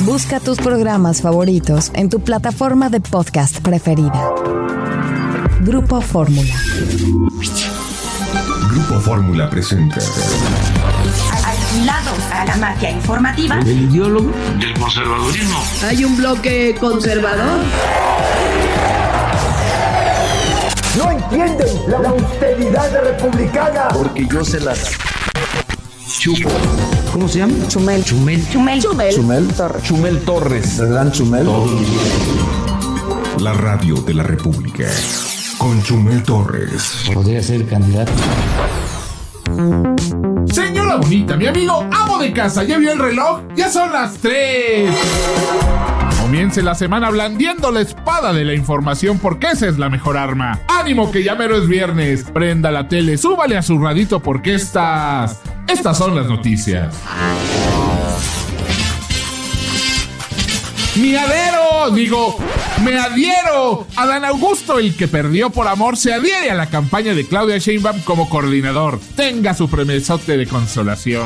Busca tus programas favoritos en tu plataforma de podcast preferida. Grupo Fórmula. Grupo Fórmula presenta. Alquilados a la mafia informativa. El ideólogo del conservadurismo. Hay un bloque conservador. No entienden la austeridad republicana. Porque yo se las chupo. ¿Cómo se llama? Chumel. Chumel Torres. ¿Verdad, Chumel? La radio de la República. Con Chumel Torres. Podría ser candidato. Señora bonita, mi amigo amo de casa, ¿ya vio el reloj? ¡Ya son las 3! Comience la semana blandiendo la espada de la información porque esa es la mejor arma. ¡Ánimo que ya mero es viernes! Prenda la tele, súbale a su radito porque estas son las noticias. Me adhiero. Adán Augusto, el que perdió por amor, se adhiere a la campaña de Claudia Sheinbaum como coordinador. Tenga su premiozote de consolación.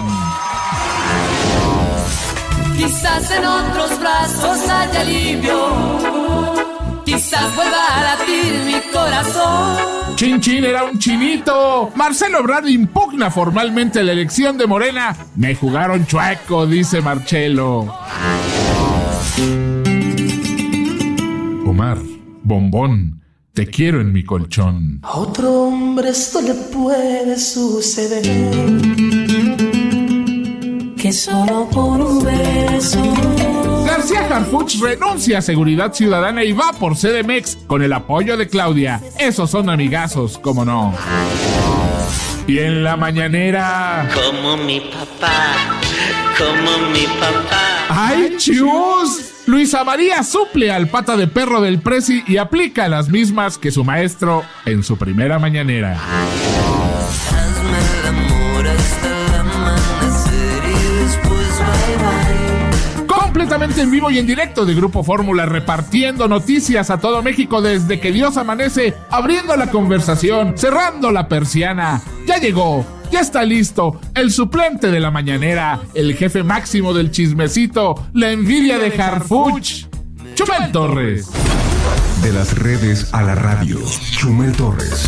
Quizás en otros brazos haya alivio. Quizás vuelva a latir mi corazón. Chin Chin era un chinito. Marcelo Ebrard impugna formalmente la elección de Morena. Me jugaron chueco, dice Marcelo. Omar, bombón, te quiero en mi colchón. A otro hombre esto le puede suceder, que solo por un beso. García Harfuch renuncia a Seguridad Ciudadana y va por CDMX con el apoyo de Claudia. Esos son amigazos, cómo no. Y en la mañanera... Como mi papá. ¡Ay, chus! Luisa María suple al pata de perro del Prezi y aplica las mismas que su maestro en su primera mañanera. Hazme el amor hasta el amanecer y después bye bye. Completamente en vivo y en directo de Grupo Fórmula, repartiendo noticias a todo México desde que Dios amanece, abriendo la conversación, cerrando la persiana. Ya llegó. Ya está listo, el suplente de la mañanera, el jefe máximo del chismecito, la envidia de Harfuch, Chumel Torres. De las redes a la radio, Chumel Torres.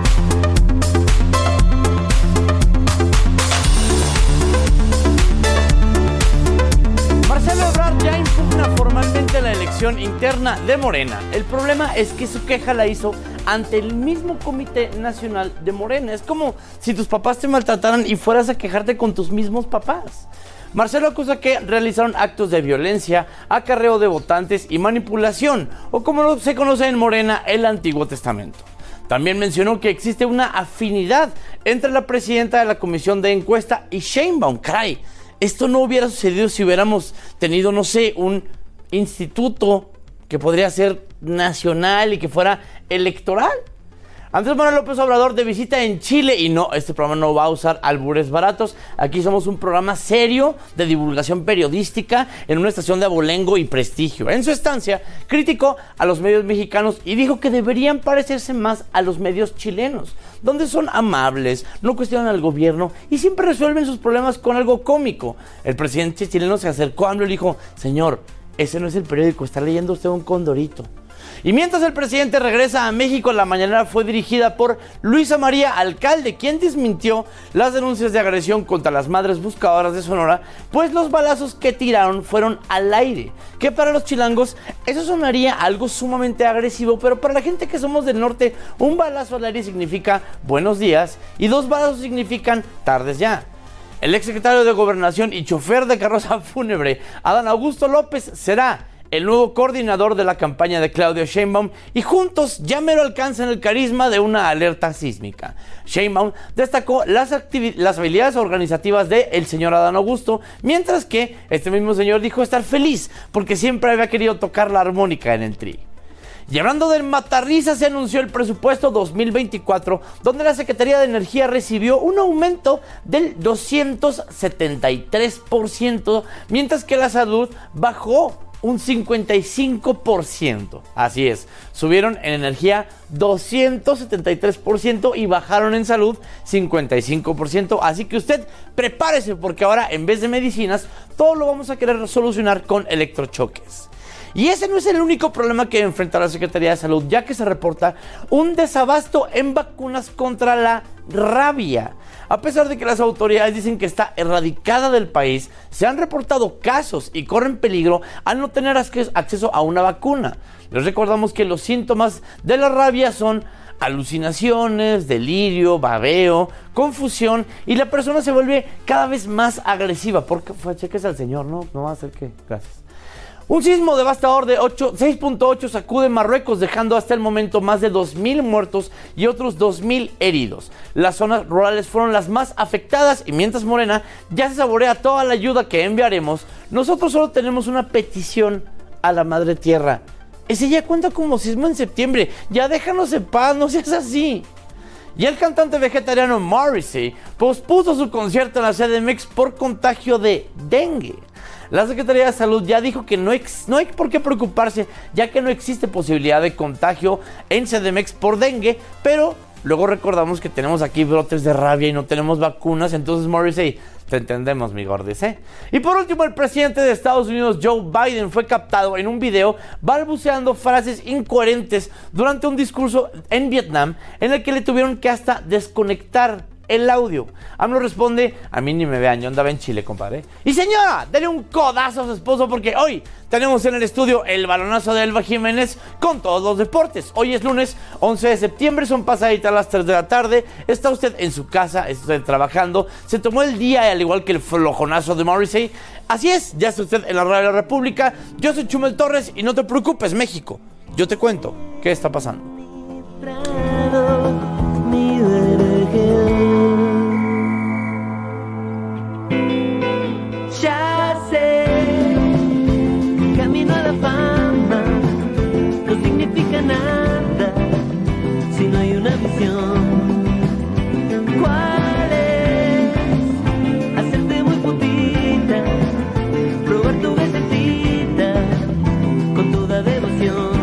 Marcelo Ebrard ya impugna formalmente la elección interna de Morena. El problema es que su queja la hizo ante el mismo Comité Nacional de Morena. Es como si tus papás te maltrataran y fueras a quejarte con tus mismos papás. Marcelo acusa que realizaron actos de violencia, acarreo de votantes y manipulación, o como se conoce en Morena, el Antiguo Testamento. También mencionó que existe una afinidad entre la presidenta de la Comisión de Encuesta y Sheinbaum. Caray, esto no hubiera sucedido si hubiéramos tenido, no sé, un instituto que podría ser nacional y que fuera electoral. Andrés Manuel López Obrador de visita en Chile y no, este programa no va a usar albures baratos. Aquí somos un programa serio de divulgación periodística en una estación de abolengo y prestigio. En su estancia criticó a los medios mexicanos y dijo que deberían parecerse más a los medios chilenos, donde son amables, no cuestionan al gobierno y siempre resuelven sus problemas con algo cómico. El presidente chileno se acercó a AMLO y le dijo: señor, ese no es el periódico, está leyendo usted un Condorito. Y mientras el presidente regresa a México, la mañanera fue dirigida por Luisa María Alcalde, quien desmintió las denuncias de agresión contra las madres buscadoras de Sonora, pues los balazos que tiraron fueron al aire, que para los chilangos eso sonaría algo sumamente agresivo, pero para la gente que somos del norte, un balazo al aire significa buenos días y 2 balazos significan tardes ya. El exsecretario de Gobernación y chofer de carroza fúnebre, Adán Augusto López, será el nuevo coordinador de la campaña de Claudia Sheinbaum y juntos ya mero alcanzan el carisma de una alerta sísmica. Sheinbaum destacó las habilidades organizativas del señor Adán Augusto, mientras que este mismo señor dijo estar feliz porque siempre había querido tocar la armónica en el tri. Y hablando del matarrisa, se anunció el presupuesto 2024, donde la Secretaría de Energía recibió un aumento del 273%, mientras que la salud bajó un 55%. Así es, subieron en energía 273% y bajaron en salud 55%. Así que usted prepárese, porque ahora en vez de medicinas, todo lo vamos a querer solucionar con electrochoques. Y ese no es el único problema que enfrenta la Secretaría de Salud, ya que se reporta un desabasto en vacunas contra la rabia. A pesar de que las autoridades dicen que está erradicada del país, se han reportado casos y corren peligro al no tener acceso a una vacuna. Les recordamos que los síntomas de la rabia son alucinaciones, delirio, babeo, confusión, y la persona se vuelve cada vez más agresiva. Porque cheques al señor, no va a hacer que... Gracias. Un sismo devastador de 6.8 sacude Marruecos, dejando hasta el momento más de 2.000 muertos y otros 2.000 heridos. Las zonas rurales fueron las más afectadas, y mientras Morena ya se saborea toda la ayuda que enviaremos, nosotros solo tenemos una petición a la Madre Tierra. Ese ya cuenta como sismo en septiembre. Ya déjanos en paz, no seas así. Y el cantante vegetariano Morrissey pospuso su concierto en la CDMX por contagio de dengue. La Secretaría de Salud ya dijo que no hay por qué preocuparse, ya que no existe posibilidad de contagio en CDMX por dengue, pero luego recordamos que tenemos aquí brotes de rabia y no tenemos vacunas. Entonces, Morrissey, te entendemos, mi gordis, ¿eh? Y por último, el presidente de Estados Unidos, Joe Biden, fue captado en un video balbuceando frases incoherentes durante un discurso en Vietnam, en el que le tuvieron que hasta desconectar el audio. AMLO responde: a mí ni me vean, yo andaba en Chile, compadre. Y señora, dale un codazo a su esposo, porque hoy tenemos en el estudio el balonazo de Elba Jiménez con todos los deportes. Hoy es lunes 11 de septiembre, son pasaditas las 3 de la tarde. Está usted en su casa, está usted trabajando, se tomó el día, al igual que el flojonazo de Morrissey. Así es, ya está usted en la Radio de la República. Yo soy Chumel Torres y no te preocupes, México, yo te cuento qué está pasando. Ya sé, camino a la fama, no significa nada si no hay una visión. ¿Cuál es? Hacerte muy putita, probar tu gacetita con toda devoción.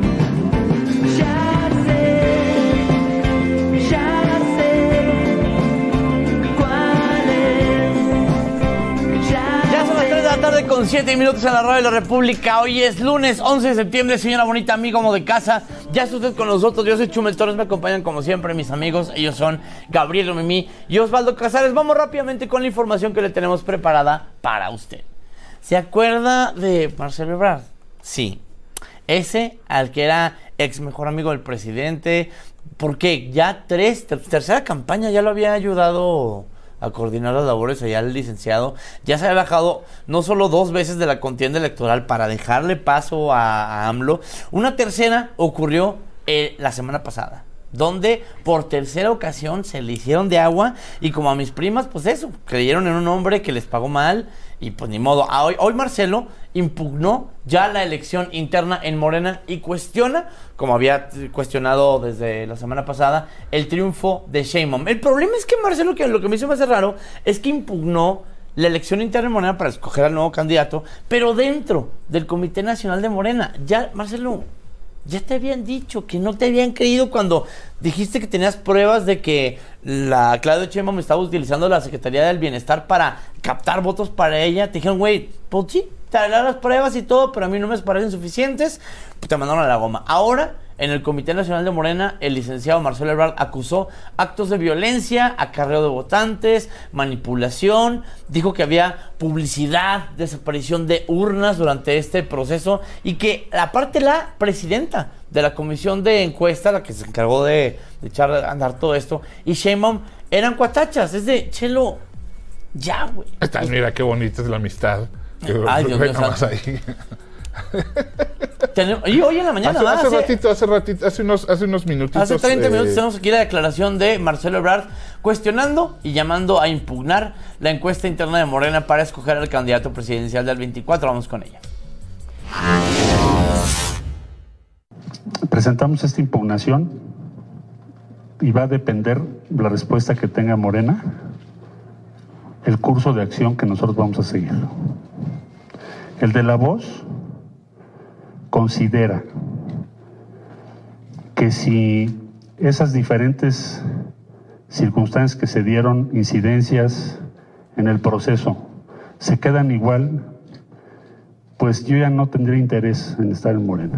Tarde con 7 minutos en la Radio de la República. Hoy es lunes 11 de septiembre. Señora bonita, amigo, amo de casa, ya está usted con nosotros. Yo soy Chumel Torres, me acompañan como siempre mis amigos. Ellos son Gabriel Mimí y Osvaldo Casares. Vamos rápidamente con la información que le tenemos preparada para usted. ¿Se acuerda de Marcelo Ebrard? Sí, ese al que era ex mejor amigo del presidente, porque ya tercera campaña ya lo había ayudado a coordinar las labores allá el licenciado. Ya se había bajado no solo 2 veces de la contienda electoral para dejarle paso a AMLO. Una tercera ocurrió la semana pasada, donde por tercera ocasión se le hicieron de agua, y como a mis primas, pues eso, creyeron en un hombre que les pagó mal, y pues ni modo. Hoy Marcelo impugnó ya la elección interna en Morena y cuestiona, como había cuestionado desde la semana pasada, el triunfo de Sheinbaum. El problema es que Marcelo, que lo que me hizo más raro es que impugnó la elección interna en Morena para escoger al nuevo candidato, pero dentro del Comité Nacional de Morena. Ya, Marcelo, ya te habían dicho que no te habían creído cuando dijiste que tenías pruebas de que la Claudia Sheinbaum estaba utilizando la Secretaría del Bienestar para captar votos para ella. Te dijeron, güey, pues sí, te haré las pruebas y todo, pero a mí no me parecen suficientes. Pues te mandaron a la goma. Ahora, en el Comité Nacional de Morena, el licenciado Marcelo Ebrard acusó actos de violencia, acarreo de votantes, manipulación. Dijo que había publicidad, desaparición de urnas durante este proceso, y que aparte la presidenta de la comisión de encuesta, la que se encargó de echar a andar todo esto, y Sheinbaum eran cuatachas. Es de, Chelo, ya, güey. Mira qué bonita es la amistad. Ay, Dios mío, y hoy en la mañana hace unos minutitos, hace 30 minutos tenemos aquí la declaración de Marcelo Ebrard cuestionando y llamando a impugnar la encuesta interna de Morena para escoger al candidato presidencial del 24. Vamos con ella. Presentamos esta impugnación y va a depender la respuesta que tenga Morena, el curso de acción que nosotros vamos a seguir. El de la voz considera que si esas diferentes circunstancias que se dieron, incidencias en el proceso, se quedan igual, pues yo ya no tendría interés en estar en Morena.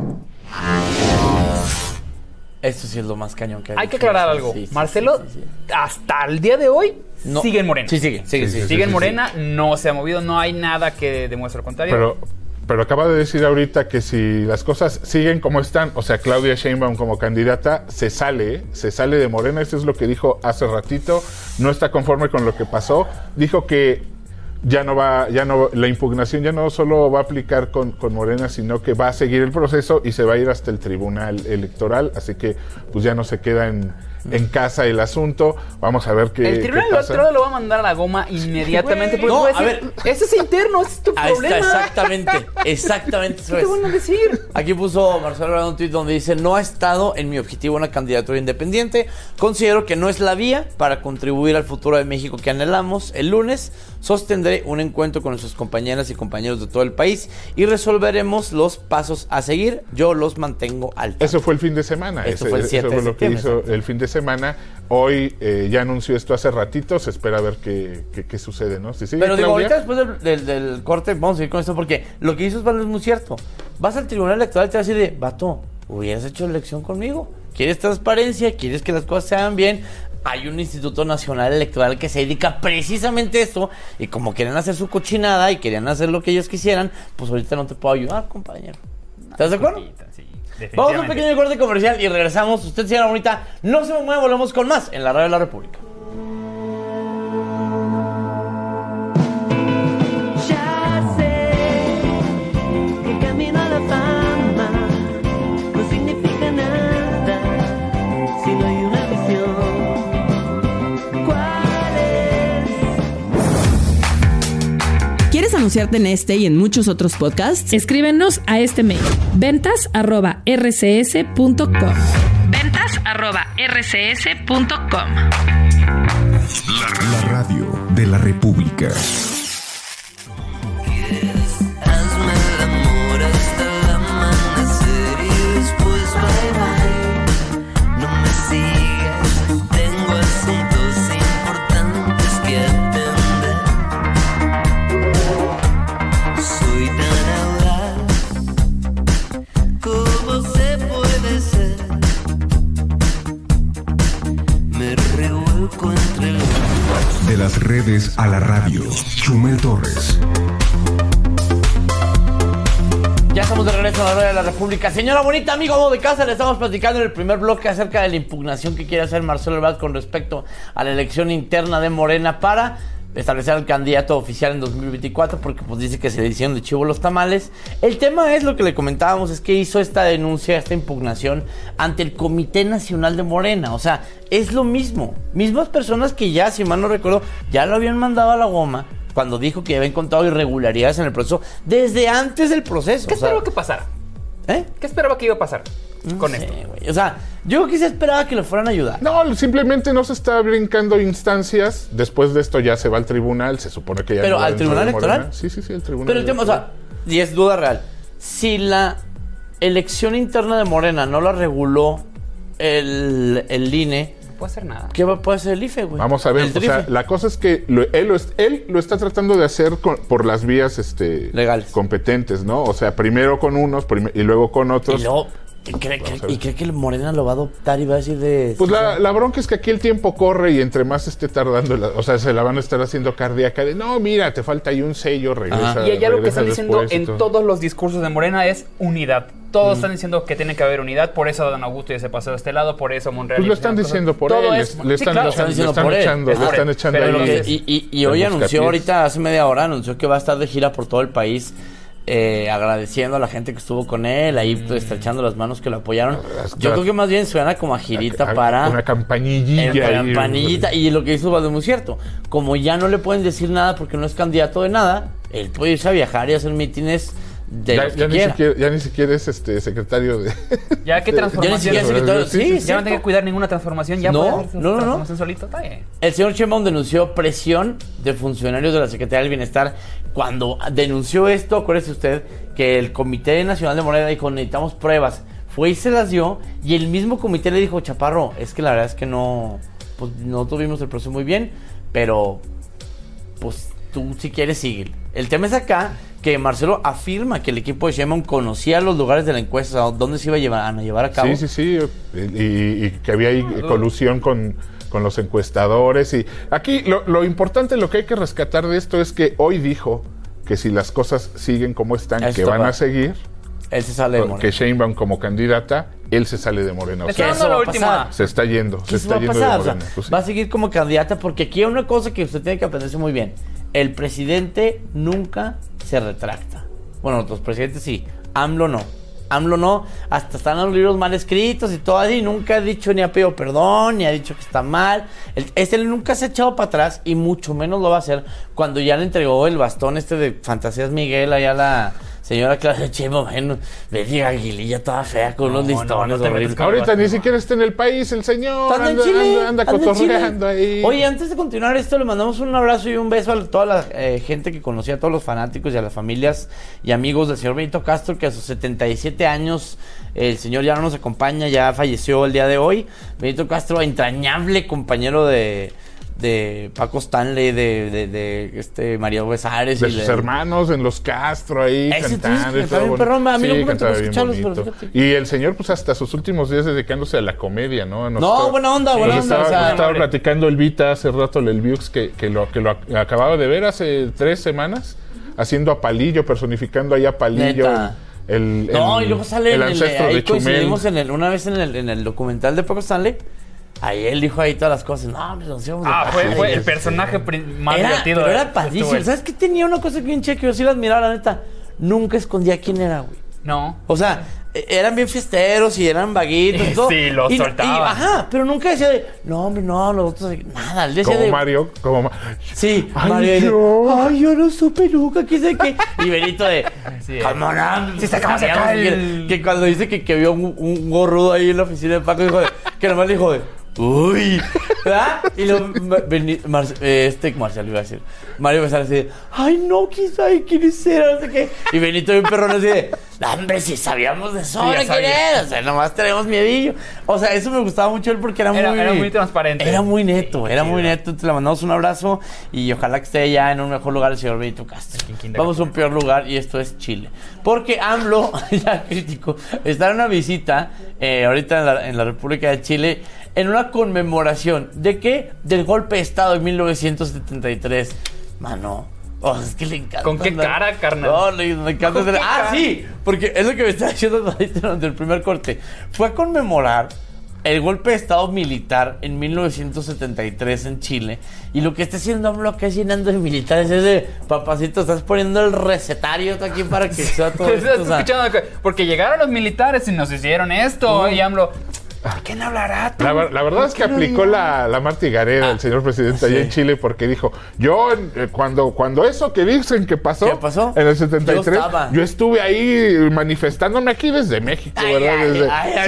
Esto sí es lo más cañón que hay. Hay que aclarar algo. Marcelo, hasta el día de hoy, sigue en Morena. Sí, sigue en Morena, no se ha movido, no hay nada que demuestre lo contrario. Pero acaba de decir ahorita que si las cosas siguen como están, o sea, Claudia Sheinbaum como candidata, se sale de Morena. Eso es lo que dijo hace ratito. No está conforme con lo que pasó. Dijo que la impugnación ya no solo va a aplicar con Morena, sino que va a seguir el proceso y se va a ir hasta el Tribunal Electoral. Así que pues ya no se queda en casa el asunto. Vamos a ver qué el Tribunal Electoral lo va a mandar a la goma inmediatamente. Porque no, a ver, ese es interno, ese es tu problema. Exactamente. ¿Qué te van a decir? Aquí puso Marcelo un tweet donde dice: no ha estado en mi objetivo una candidatura independiente. Considero que no es la vía para contribuir al futuro de México que anhelamos. El lunes sostendré un encuentro con nuestras compañeras y compañeros de todo el país y resolveremos los pasos a seguir. Yo los mantengo al tanto. Eso fue el fin de semana. Eso fue el 7 de septiembre. Eso fue lo que hizo el fin de semana. Hoy ya anunció esto hace ratito. Se espera ver qué sucede, ¿no? ¿Sí sigue, pero digo, Claudia? ahorita después del corte vamos a seguir con esto porque lo que hizo Osvaldo es muy cierto. Vas al Tribunal Electoral y te vas a decir vato, hubieras hecho elección conmigo. ¿Quieres transparencia? ¿Quieres que las cosas se hagan bien? Hay un Instituto Nacional Electoral que se dedica precisamente a esto, y como querían hacer su cochinada y querían hacer lo que ellos quisieran, pues ahorita no te puedo ayudar, compañero. ¿Estás de acuerdo? Sí, vamos a un pequeño corte comercial y regresamos. Usted, señora bonita, no se me mueva, volvemos con más en la Radio de la República. Ya sé que camino a la fama no significa nada si no hay una visión. ¿Quieres anunciarte en este y en muchos otros podcasts? Escríbenos a este mail: ventas@rcs.com. ventas@rcs.com. La radio de la República. Hazme el amor hasta el amanecer y después bye bye. No me sigas, tengo asuntos importantes que atender. Soy tan audaz, ¿cómo se puede ser? Me revuelco entre los... De las redes a la radio. Chumel Torres. Ya estamos de regreso a la Radio de la República. Señora bonita, amigo de casa, le estamos platicando en el primer bloque acerca de la impugnación que quiere hacer Marcelo Ebrard con respecto a la elección interna de Morena para establecer al candidato oficial en 2024, porque pues dice que se le hicieron de chivo los tamales. El tema es lo que le comentábamos, es que hizo esta denuncia, esta impugnación ante el Comité Nacional de Morena. O sea, es lo mismo. Mismas personas que ya, si mal no recuerdo, ya lo habían mandado a la goma cuando dijo que había encontrado irregularidades en el proceso desde antes del proceso. ¿Qué esperaba que pasara? ¿Qué esperaba que iba a pasar con esto? Wey. O sea, yo creo que se esperaba que le fueran a ayudar. No, simplemente no se está brincando instancias. Después de esto ya se va al tribunal. Se supone que ya ¿pero no va al Tribunal de Electoral? Morena. Sí, el Tribunal Pero el tema, o sea, y es duda real. Si la elección interna de Morena no la reguló el INE, no puede hacer nada. ¿Qué puede hacer el IFE, güey? Vamos a ver, o sea, la cosa es que él lo está tratando de hacer por las vías legales, competentes, ¿no? O sea, primero con unos y luego con otros. Y luego, ¿cree que el Morena lo va a adoptar y va a decir de...? Pues la bronca es que aquí el tiempo corre y entre más esté tardando, o sea, se la van a estar haciendo cardíaca de, no, mira, te falta ahí un sello, regresa. Y allá lo que están diciendo en todos los discursos de Morena es unidad. Todos están diciendo que tiene que haber unidad, por eso Dan Augusto ya se pasó de este lado, por eso Monreal... Pues lo están diciendo por él, le están echando ahí. Y hoy anunció, ahorita hace media hora, anunció que va a estar de gira por todo el país, agradeciendo a la gente que estuvo con él, ahí estrechando las manos que lo apoyaron. Yo creo que más bien suena como a girita para... Una campanillita. Y lo que hizo Osvaldo es muy cierto. Como ya no le pueden decir nada porque no es candidato de nada, él puede irse a viajar y hacer mítines de los que quiera. Ya ni siquiera es secretario de... Ya qué transformación. Ya no tiene que cuidar ninguna transformación. Ya no. Transformación solito. El señor Sheinbaum denunció presión de funcionarios de la Secretaría del Bienestar cuando denunció esto, acuérdese usted que el Comité Nacional de Morena dijo, necesitamos pruebas. Fue y se las dio, y el mismo comité le dijo, Chaparro, es que la verdad es que no tuvimos el proceso muy bien, pero pues tú si quieres sigue. El tema es acá que Marcelo afirma que el equipo de Sheinbaum conocía los lugares de la encuesta, o dónde se iba a llevar a cabo. Sí, y que había ahí colusión con los encuestadores. Y aquí lo importante, lo que hay que rescatar de esto es que hoy dijo que si las cosas siguen como están, que van a seguir, él se sale de Morena. Que Sheinbaum como candidata, él se sale de Morena. O sea, eso la última. Se está yendo de Morena. O sea, va a seguir como candidata, porque aquí hay una cosa que usted tiene que aprenderse muy bien. El presidente nunca se retracta. Bueno, los presidentes sí, AMLO no, hasta están los libros mal escritos y todo así, nunca ha dicho ni ha pedido perdón, ni ha dicho que está mal. Él nunca se ha echado para atrás, y mucho menos lo va a hacer cuando ya le entregó el bastón de Fantasías Miguel allá a la señora Claudia Sheinbaum. Bueno, me diga Aguililla toda fea con unos listones. Ahorita ni siquiera está en el país el señor. Anda cotorreando ahí. Oye, antes de continuar esto, le mandamos un abrazo y un beso a toda la gente que conocía, a todos los fanáticos y a las familias y amigos del señor Benito Castro, que a sus 77 años el señor ya no nos acompaña, ya falleció el día de hoy. Benito Castro, entrañable compañero de Paco Stanley, de María Besares. De sus hermanos en los Castro ahí cantando. A mí no me tocó escucharlos, pero fíjate. Y el señor, pues hasta sus últimos días dedicándose a la comedia, ¿no? Buena onda. Estaba platicando el Vita hace rato, el Viux, que lo acababa de ver hace 3 semanas, haciendo a Palillo, personificando ahí a Palillo. Y luego sale el ancestro de Chumel. Una vez en el documental de Paco Stanley. Ahí él dijo ahí todas las cosas. No, hombre, nos íbamos fue el personaje más divertido. Pero era padrísimo. ¿Sabes qué? Tenía una cosa bien chévere que yo sí la admiraba, la neta. Nunca escondía quién era, güey. No. O sea, eran bien fiesteros y eran vaguitos y todo. Sí, los soltaba. Pero nunca decía de, no, hombre, no, nosotros, nada. Él decía como Mario. Sí, Mario. Yo no supe nunca, qué sé qué. Y Benito de, ¿cómo no? Sí, sacamos acá que cuando dice que vio un gorrudo ahí en la oficina de Paco, dijo que nomás le dijo de, uy, ¿verdad? Y luego Marcial iba a decir, Mario Besares así de, ay no, quizá quién era, no sé qué. Y Benito bien perrón así de, hombre, si sabíamos de sobra quién era, o sea, nomás tenemos miedillo. O sea, eso me gustaba mucho él porque era muy transparente. Era muy neto. Entonces le mandamos un abrazo y ojalá que esté ya en un mejor lugar el señor Benito Castro. Vamos a un peor lugar, y esto es Chile. Porque AMLO, ya crítico, está en una visita ahorita en la República de Chile, en una conmemoración ¿de qué? Del golpe de Estado de 1973. Mano, es que le encanta. ¿Con qué cara, carnal? No, le encanta. Sí, porque es lo que me está diciendo durante el primer corte. Fue a conmemorar el golpe de Estado militar en 1973 en Chile. Y lo que está haciendo AMLO acá es llenando de militares. Es de, papacito, estás poniendo el recetario aquí para que sea todo esto. Porque llegaron los militares y nos hicieron esto. Y AMLO, ¿de quién hablará tú? La verdad es que aplicó la Marta Gareda el señor presidente allá en Chile, porque dijo, yo cuando eso que dicen que pasó, ¿qué pasó? En el 73, yo estuve ahí manifestándome aquí desde México, ¿verdad?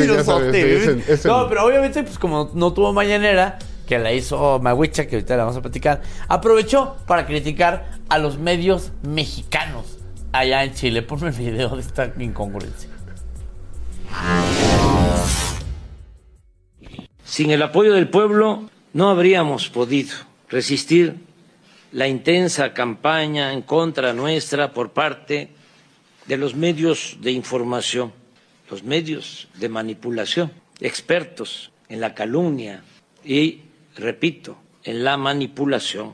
Sí, no, pero obviamente, pues como no tuvo mañanera, que la hizo Mahuicha, que ahorita la vamos a platicar, aprovechó para criticar a los medios mexicanos allá en Chile. Ponme el video de esta incongruencia. Sin el apoyo del pueblo no habríamos podido resistir la intensa campaña en contra nuestra por parte de los medios de información, los medios de manipulación, expertos en la calumnia y, repito, en la manipulación.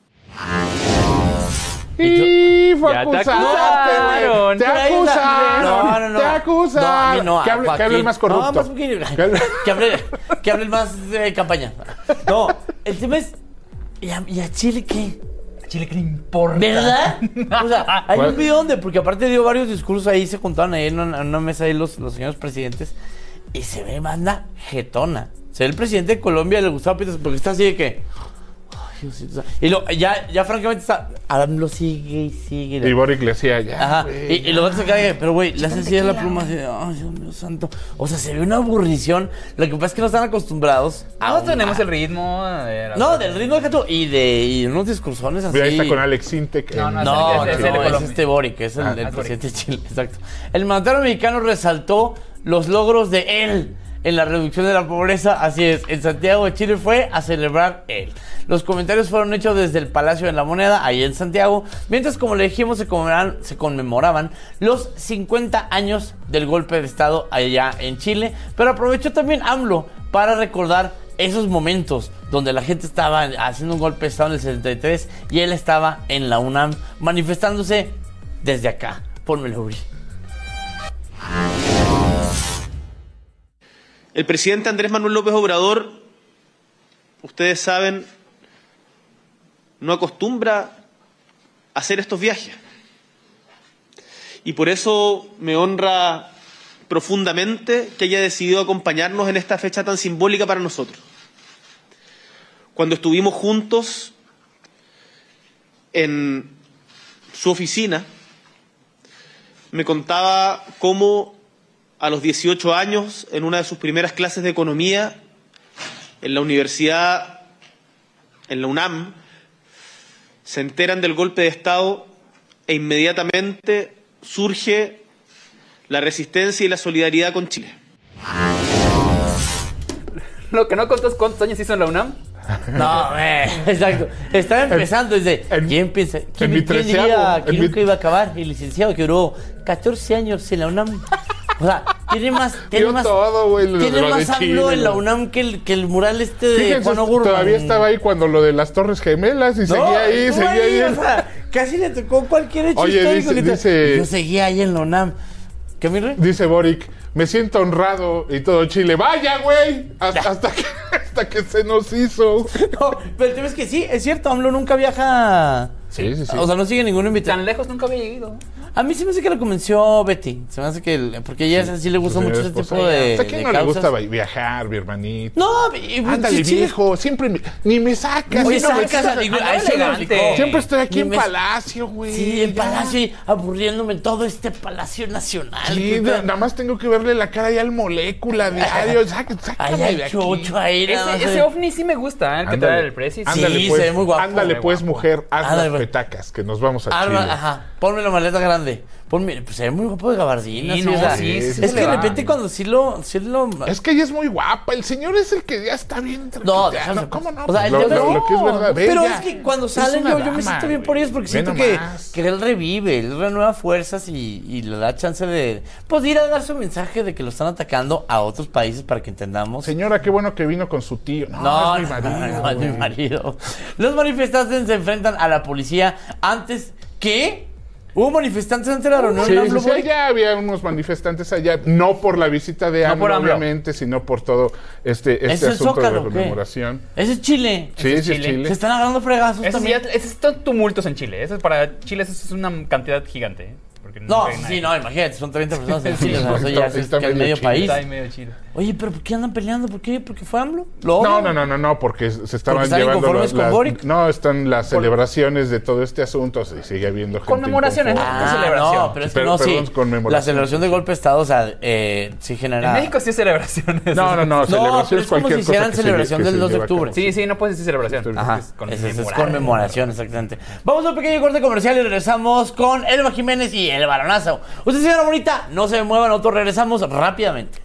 Y fue acusado. Te acusaron. No. Te acusaron. No, que hable el más corrupto. No, que hable el más de campaña. No, el tema es, ¿y a Chile qué? ¿A Chile qué le importa? ¿Verdad? O sea, hay un video donde, porque aparte dio varios discursos ahí, se juntaron ahí en una mesa ahí los señores presidentes, y se ve banda jetona. Se ve el presidente de Colombia, le Gustavo Petro, porque está así de que, ay, Y ya francamente está. Adam lo sigue y sigue. Y Boric le hacía ya. Ajá. Y los otros se caen, pero güey, le hace así de la pluma así de, ay, Dios mío santo. O sea, se ve una aburrición. Lo que pasa es que no están acostumbrados a. No tenemos el ritmo. Del ritmo de tú. Y unos discursones así. Ahí está con Alex Sintek. Es este Boric, es el presidente de Chile. Exacto. El mandatario mexicano resaltó los logros de él en la reducción de la pobreza. Así es, en Santiago de Chile fue a celebrar él. Los comentarios fueron hechos desde el Palacio de la Moneda, ahí en Santiago, mientras, como le dijimos, se conmemoraban los 50 años del golpe de Estado allá en Chile. Pero aprovechó también AMLO para recordar esos momentos donde la gente estaba haciendo un golpe de Estado en el 73 y él estaba en la UNAM manifestándose desde acá. Pónmelo, Uri. El presidente Andrés Manuel López Obrador, ustedes saben, no acostumbra a hacer estos viajes. Y por eso me honra profundamente que haya decidido acompañarnos en esta fecha tan simbólica para nosotros. Cuando estuvimos juntos en su oficina, me contaba cómo a los 18 años, en una de sus primeras clases de economía, en la universidad, en la UNAM, se enteran del golpe de Estado e inmediatamente surge la resistencia y la solidaridad con Chile. Lo que no contó es cuántos años hizo en la UNAM. No, exacto. Estaba empezando desde. ¿Quién piensa? ¿Quién diría que nunca iba a acabar? El licenciado que duró 14 años en la UNAM. O sea, tiene más AMLO en la UNAM que el mural de Juan O'Gurman. Todavía estaba ahí cuando lo de las Torres Gemelas y seguía ahí. O sea, casi le tocó cualquier hecho histórico. Yo seguía ahí en la UNAM. ¿Qué me dice Boric? Me siento honrado y todo Chile. ¡Vaya, güey! Hasta que se nos hizo. No, pero el tema es que sí, es cierto, AMLO nunca viaja. Sí. O sea, no sigue ningún invitado. Tan lejos nunca había llegado. A mí se me hace que lo convenció Betty. Se me hace que porque a ella sí le gusta mucho ese tipo de. ¿A quién no le gusta viajar, mi hermanito? No, ándale, viejo. Siempre ni me sacas. Oye, siempre estoy aquí en Palacio, güey. Sí, en Palacio y aburriéndome en todo este Palacio Nacional. Sí, nada más tengo que verle la cara ya al Molécula diario. Sácame de aquí. Ese ovni sí me gusta, el que trae el precio. Sí, se ve muy guapo. Ándale, pues, mujer, haz las petacas, que nos vamos a Chile. Ajá, ponme la maleta grande. Ponme, pues se ve muy guapo de gabardina. Sí, es que de repente cuando sí lo... Es que ella es muy guapa. El señor es el que ya está bien tranquilo. No, ¿cómo no? O sea, lo que es verdad. Pero es que cuando salen yo me siento bien por ellos porque siento que él revive, él renueva fuerzas y le da chance de ir a dar su mensaje de que lo están atacando a otros países para que entendamos. Señora, qué bueno que vino con su tío. No, es mi marido. Los manifestantes se enfrentan a la policía antes que... ¿Hubo manifestantes antes de la reunión? Sí, ya había unos manifestantes allá, no por la visita de AMLO, obviamente, sino por todo este asunto Zócalo, de conmemoración. ¿Ese es Chile? Sí, es Chile. Se están agarrando fregazos también. Son tumultos en Chile. Para Chile eso es una cantidad gigante. Imagínate, son 30 personas en Chile. Eso ya es el medio país. Oye, pero ¿por qué andan peleando? ¿Por qué? ¿Porque fue AMLO? No, porque se estaban llevando están las celebraciones de todo este asunto. Sigue habiendo gente. Conmemoraciones, no celebración. No, pero es que la celebración de golpe de Estado, o sea, sí genera. En México sí es celebraciones. No, celebración es cualquier cosa. Si hicieran celebración del 2 de octubre. Sí, no puedes decir celebración. Ajá. Es conmemoración, exactamente. Vamos a un pequeño corte comercial y regresamos con Elba Jiménez y el balonazo. Usted, señora bonita, no se muevan, nosotros regresamos rápidamente.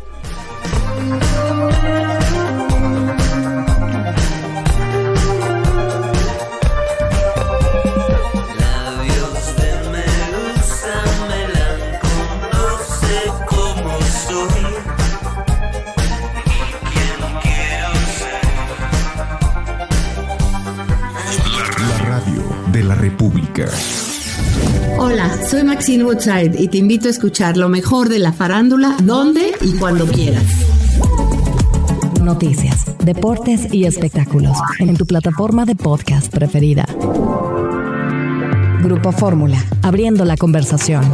La radio de la República. Hola, soy Maxine Woodside y te invito a escuchar lo mejor de la farándula, donde y cuando quieras. Noticias, deportes y espectáculos en tu plataforma de podcast preferida. Grupo Fórmula, abriendo la conversación.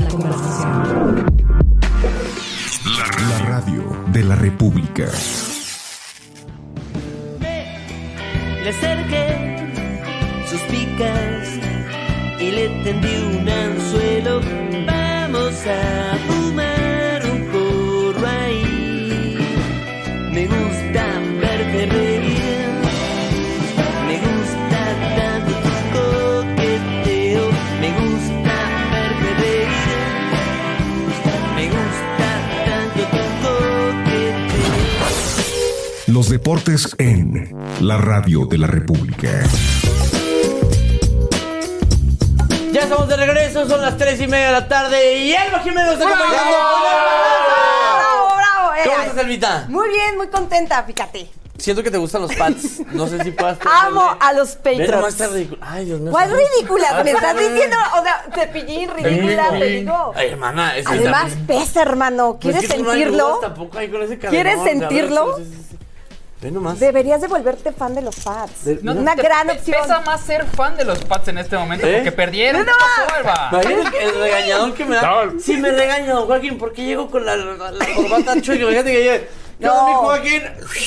La radio de la República. Le acerqué rocas y le tendí un anzuelo. Vamos a fumar un porro ahí. Me gusta verte reír, me gusta tanto tu coqueteo, me gusta verte reír, me gusta tanto tu coqueteo. Los deportes en la radio de la República. Ya estamos de regreso, son las 3:30 de la tarde y Elba Jiménez está acompañando. ¡Bravo! ¿Cómo estás, Elvita? Muy bien, muy contenta, fíjate. Siento que te gustan los Pats. No sé si puedas. Amo a los Patriots. Pero más está ridículo. Ay, Dios mío. ¿Cuál ridícula? Me estás diciendo, o sea, Cepillín, ridícula, te digo. Ay, hermana, eso además también pesa, hermano. ¿Quieres pues sentirlo? Tampoco hay con ese ¿Quieres sentirlo? Ve nomás. Deberías de volverte fan de los Pats. Una gran opción. Pesa más ser fan de los Pats en este momento porque perdieron. ¿Qué pasó, Elba? Imagínate el regañador que me da. No. Sí, me regaña, don Joaquín, porque llego con la corbata chueca. Fíjate que llegué. No, mi Joaquín.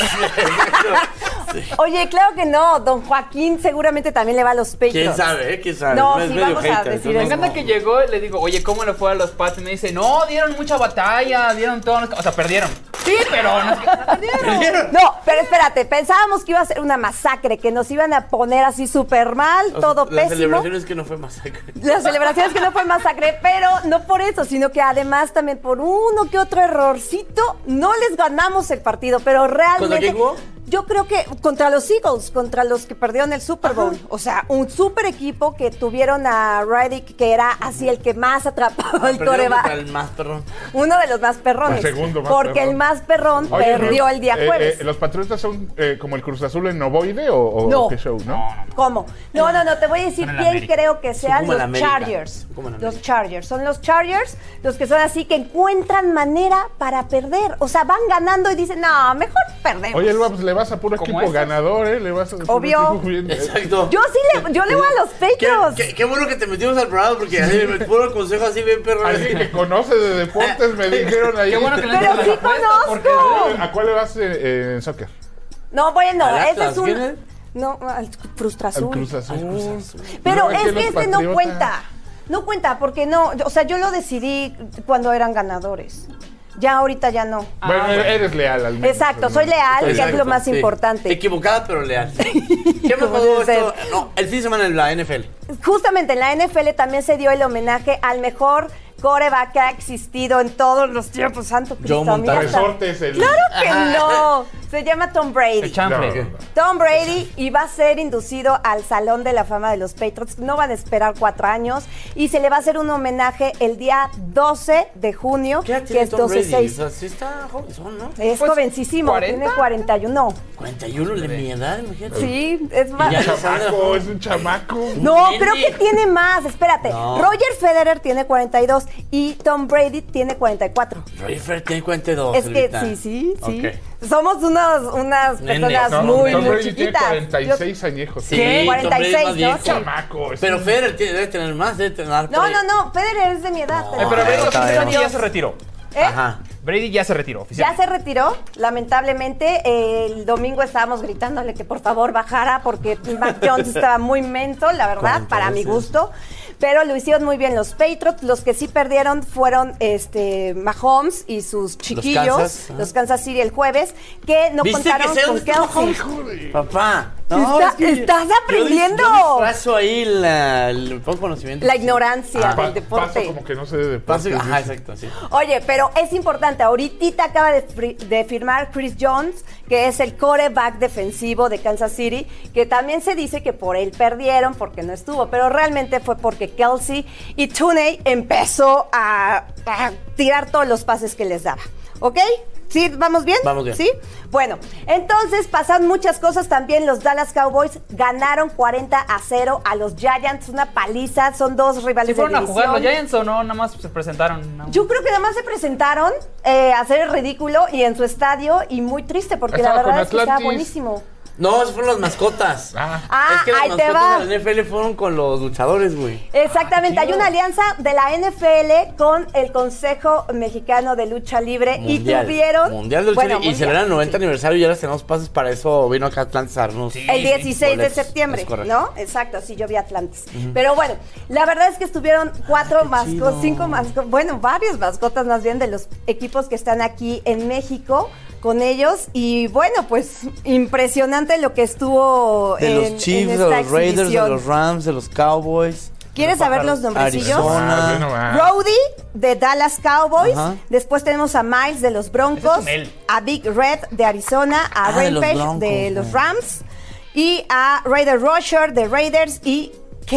Oye, claro que no. Don Joaquín seguramente también le va a los Patriots. ¿Quién sabe? ¿Quién sabe? No, es sí, medio vamos a hater, decir Me encanta que llegó y le digo, oye, ¿cómo le fue a los Pats? Y me dice, no, dieron mucha batalla, dieron todo. O sea, perdieron. Sí, pero no es que perdieron. No, pero espérate, pensábamos que iba a ser una masacre, que nos iban a poner así súper mal, todo pésimo. La celebración es que no fue masacre. La celebración es que no fue masacre, pero no por eso, sino que además también por uno que otro errorcito no les ganamos el partido, pero realmente... ¿Contra quién jugó? Yo creo que contra los Eagles, contra los que perdieron el Super Bowl. Ajá. O sea, un super equipo que tuvieron a Reddick, que era así el que más atrapaba el coreback. El más perrón. Uno de los más perrones. El segundo más porque perrón. El más perrón perdió el día jueves. ¿Los Patriotas son como el Cruz Azul en ovoide o no. qué show, no? ¿Cómo? No, te voy a decir quién creo que sean los Chargers. Los Chargers. Son los Chargers los que son así, que encuentran manera para perder. O sea, van ganando y dicen, no, mejor perdemos. Oye, Elba, pues le vas a puro equipo ganador, ¿eh? Le vas a obvio. Bien. Exacto. Yo le voy a los Patriots. Qué bueno que te metimos al programa porque así me puro consejo así bien perro. Alguien que conoce de deportes me dijeron ahí. Qué bueno que pero sí conozco. ¿A cuál le vas en soccer? No, bueno, ese es ¿Quién un... es? No, al Cruz Azul. Cruz Azul. Pero No, es que este no Patriotas. cuenta. No cuenta porque no, o sea, yo lo decidí cuando eran ganadores. Ya ahorita ya no. Bueno, eres leal al menos. Exacto, soy leal, que es lo más importante. Equivocada, pero leal. ¿Qué me pasó esto? No, el fin de semana en la NFL. Justamente en la NFL también se dio el homenaje al mejor quarterback que ha existido en todos los tiempos. Santo Cristo. Joe Montana. Resortes el... ¡Claro que no! Se llama Tom Brady. El chanfle. Tom Brady, y va a ser inducido al Salón de la Fama de los Patriots. No van a esperar 4 años. Y se le va a hacer un homenaje el día 12 de junio, ¿Qué que es Tom 12-6. Brady? O sea, sí está joven, ¿no? Es Pues, jovencísimo, 40. tiene 41. 41 de mi edad, imagínate. Sí, es más. Es un chamaco. No, creo que tiene más. Espérate. No. Roger Federer tiene 42 y Tom Brady tiene 44. Roger Federer tiene 42. Es que Elvita. sí. Ok. Somos unas personas No, muy, Tom muy Brady tiene chiquitas. 46 añejos. Sí, ¿Qué? Tom Brady 46, más viejo. ¿no? Chamaco. Pero Federer debe tener más, debe tener... No, Federer es de mi edad. No, Pero Brady está oficialmente bien. ya se retiró. ¿Eh? Ajá. Brady ya se retiró Ya oficialmente. se retiró, lamentablemente. El domingo estábamos gritándole que por favor bajara porque Mac Jones estaba muy menso, la verdad, para mi gusto. Pero lo hicieron muy bien los Patriots. Los que sí perdieron fueron Mahomes y sus chiquillos, los Kansas City el jueves, que no contaron con Kelsey. Papá. Estás aprendiendo. Yo disfrazo ahí el poco conocimiento. La ignorancia del deporte. Paso como que no sé de deportes. Ajá, exacto, sí. Oye, pero es importante, ahorita acaba de firmar Chris Jones, que es el quarterback defensivo de Kansas City, que también se dice que por él perdieron porque no estuvo, pero realmente fue porque Kelsey y Tooney empezó a tirar todos los pases que les daba, ¿ok? ¿Sí? ¿Vamos bien? Vamos bien. ¿Sí? Bueno, entonces pasan muchas cosas también. Los Dallas Cowboys ganaron 40-0 a los Giants, una paliza. Son dos rivales ¿Sí de fueron a división. jugar los Giants o no? Nada más se presentaron. No. Yo creo que nada más se presentaron a hacer el ridículo y en su estadio, y muy triste porque Estaba la verdad con es que estaba Atlantis. buenísimo. No, esas fueron las mascotas. Es que las ahí te mascotas va. de la NFL fueron con los luchadores, güey. Exactamente, hay una alianza de la NFL con el Consejo Mexicano de Lucha Libre Mundial. y tuvieron... Mundial de Lucha Libre. Y mundial. celebran el 90 aniversario y ya les tenemos pases para eso. Vino acá a Atlantis a darnos El 16 de boletos. septiembre, Es correcto. ¿no? Exacto, sí, yo vi Atlantis. Pero bueno, la verdad es que estuvieron 4 mascotas, 5 mascotas, bueno, varias mascotas más bien de los equipos que están aquí en México con ellos. Y bueno, pues impresionante lo que estuvo De los Chiefs, de esta los Raiders, de exhibición. los Rams, de los Cowboys. ¿Quieres saber los nombrecillos? Arizona. Brody de Dallas Cowboys. Ajá. Después tenemos a Miles de los Broncos, a Big Red de Arizona, a de los Rampage Broncos, de los Rams y a Raider Rusher de Raiders y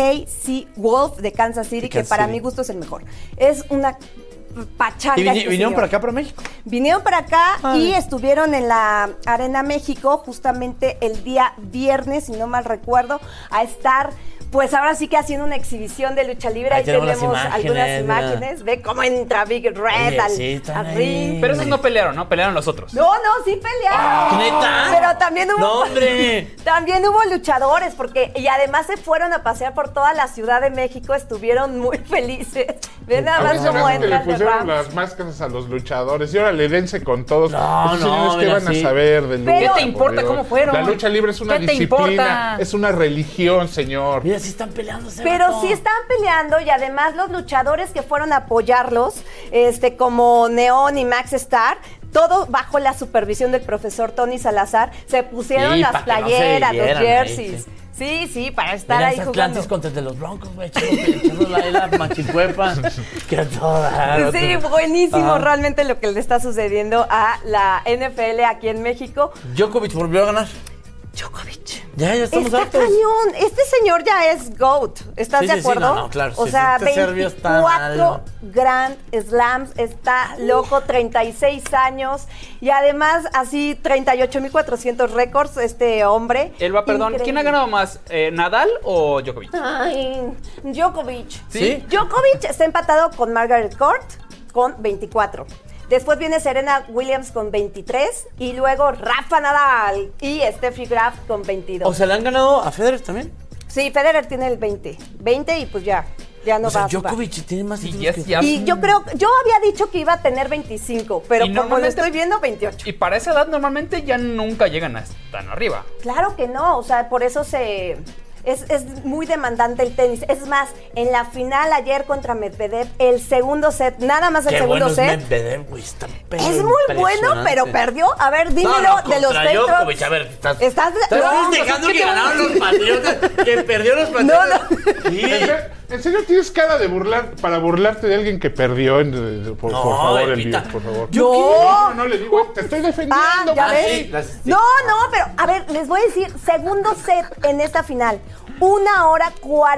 KC Wolf de Kansas City, que Kansas para City. mi gusto es el mejor. Es una pachanga. ¿Y este vinieron señor. para acá, para México? Vinieron para acá y estuvieron en la Arena México justamente el día viernes, si no mal recuerdo, a estar, pues ahora sí que haciendo una exhibición de lucha libre. Ahí Ahí tenemos las tenemos imágenes, algunas mira. imágenes. Ve cómo entra Big Red Oye, al, sí, están al ahí. ring. Pero esos no pelearon, ¿no? Pelearon los otros. No, sí pelearon. ¿Neta? Pero también hubo... ¡No, hombre! También hubo luchadores, porque... Y además se fueron a pasear por toda la Ciudad de México, estuvieron muy felices. Ven nada A más mí se me cómo hace que le entran de pusieron Rams. las máscaras a los luchadores y ahora le dense con todos. No, Esos señores, ¿qué mira, van sí. a saber de lucha? Pero- ¿Qué te importa por Dios? cómo fueron? La lucha libre es una ¿Qué te disciplina, importa? es una religión, señor. Mira, sí están peleando. Pero sí están peleando y además los luchadores que fueron a apoyarlos, como Neón y Max Star, todo bajo la supervisión del profesor Tony Salazar, se pusieron Sí, las pa' que no se playeras, los vieran ahí, jerseys. sí. Sí, para estar Mira, ahí esas jugando. Atlantis contra el de los Broncos, güey. Echando la machicuepa. Que a toda. Sí, buenísimo Ajá. realmente lo que le está sucediendo a la NFL aquí en México. Djokovic volvió a ganar. Djokovic. Ya estamos Está hartos. cañón. Este señor ya es GOAT. ¿Estás Sí, de sí, sí, acuerdo? no, claro, O sí, sea, este serbio está 24 mal. Grand Slams. Está loco, 36 años. Y además, así, 38,400 récords este hombre. Elba, perdón, Increíble. ¿quién ha ganado más? ¿Nadal o Djokovic? Ay, Djokovic. ¿Sí? Djokovic está empatado con Margaret Court con 24. Después viene Serena Williams con 23 y luego Rafa Nadal y Steffi Graf con 22. O sea, ¿le han ganado a Federer también? Sí, Federer tiene el 20 y pues ya no O sea, va. Djokovic tiene más títulos yes, que... ya. Y yo había dicho que iba a tener 25, pero Y como lo normalmente- estoy viendo, 28. Y para esa edad normalmente ya nunca llegan a tan arriba. Claro que no, o sea, por eso es muy demandante el tenis. Es más, en la final ayer contra Medvedev, el segundo set, nada más el Qué segundo bueno es set. Medvedev, güey, está Es muy bueno, pero perdió. A ver, dímelo No, de los contra Patriots. Djokovic, a ver, estás ¿Estás dejando que ganaron los Patriotas, que perdió los No, Patriotas. Sí. ¿En serio tienes cara de para burlarte de alguien que perdió? Por favor, Elvita. Elvira, por favor. No. Le digo, te estoy defendiendo. ¿ya ves? sí, gracias, sí. No, pero a ver, les voy a decir, segundo set en esta final. 1 hora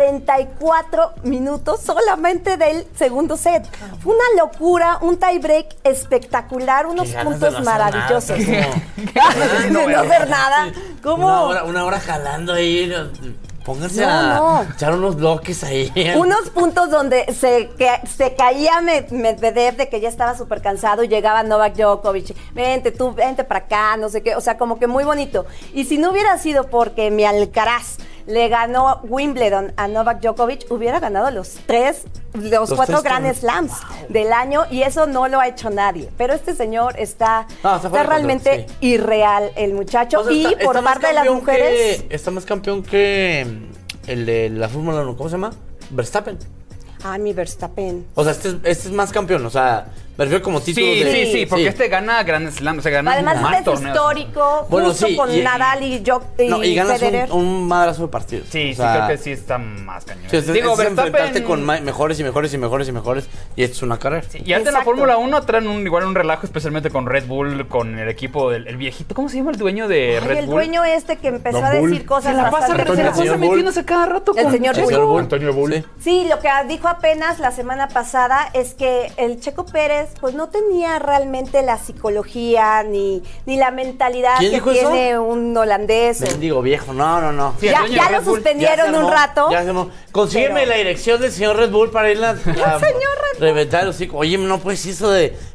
44 minutos solamente del segundo set. Fue una locura, un tiebreak espectacular, unos Qué ganas de puntos no hacer maravillosos. nada, De no hacer nada. ¿Cómo? Una hora jalando ahí. Pónganse No, a no. echar unos bloques ahí. Unos puntos donde se caía Medvedev de que ya estaba súper cansado y llegaba Novak Djokovic. Vente para acá, no sé qué. O sea, como que muy bonito. Y si no hubiera sido porque mi Alcaraz le ganó Wimbledon a Novak Djokovic, hubiera ganado los 4 tres Grand Slams del año y eso no lo ha hecho nadie. Pero este señor está fuera de realmente control, sí. irreal, el muchacho. O sea, y está por más parte de las campeón mujeres... está más campeón que el de la Fórmula 1, ¿cómo se llama? Verstappen. Ay, mi Verstappen. O sea, este es más campeón, o sea, me refiero como título Sí, de... sí, porque este gana Grand Slam, o sea, gana Además, más este es torneos. histórico, Bueno, justo sí, con Nadal y y ganas Federer. un madrazo de partidos. Sí, O sea, creo que sí está más cañón. Sí, Digo, es enfrentarte Verstappen... con mejores y mejores y mejores y mejores y esto es una carrera. Sí, y antes en la Fórmula 1 traen igual un relajo, especialmente con Red Bull, con el equipo del el viejito. ¿Cómo se llama el dueño de Red el Bull? dueño este que empezó Don a decir Bull. cosas Se la pasa bastante metiéndose cada rato El con señor Bull. Antonio Bull. Sí. Sí, lo que dijo apenas la semana pasada es que el Checo Pérez pues no tenía realmente la psicología ni la mentalidad ¿Quién que dijo eso? tiene un holandés. Mendigo viejo, no. Sí, el Ya, dueño ya de lo Red Bull. suspendieron Ya se armó, un rato. Ya se armó. Consígueme Pero- la dirección del señor Red Bull para ir a señor Red Bull. reventar el hocico. Oye, no pues eso de